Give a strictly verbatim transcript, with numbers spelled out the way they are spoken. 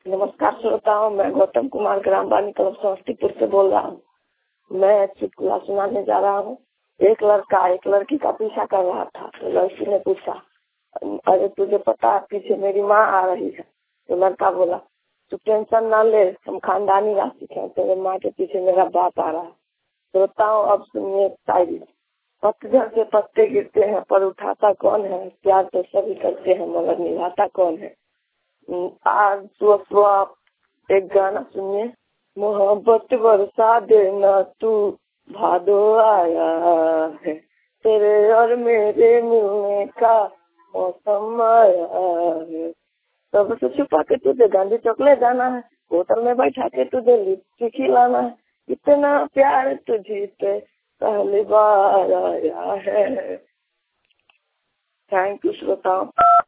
नमस्कार श्रोताओं, मैं गौतम कुमार ग्रामवानी क्लब समस्तीपुर से बोल रहा हूँ। मैं चुटकुला सुनाने जा रहा हूँ। एक लड़का एक लड़की का पीछा कर रहा था, तो लड़की ने पूछा, अरे तुझे पता है पीछे मेरी माँ आ रही है? तो लड़का बोला, तू टेंशन ना ले, हम खानदानी राशि हैं, तेरे माँ के पीछे मेरा बाप आ रहा है। श्रोताओं, अब सुनिए शायरी। पतझड़ से पत्ते गिरते हैं पर उठाता कौन है? प्यार तो सभी करते हैं मगर निभाता कौन है? आज सुबह सुबह एक गाना सुनिए। मोहब्बत बरसा देना तू, भादो आया है, तेरे और मेरे मिलने का मौसम आया है। सबसे छुपा के तुझे गांधी चौक ले जाना है, होटल में बैठा के तुझे लिपस्टिक खिलाना है, इतना प्यार तुझे पे पहली बार आया है। थैंक यू श्रोताओं।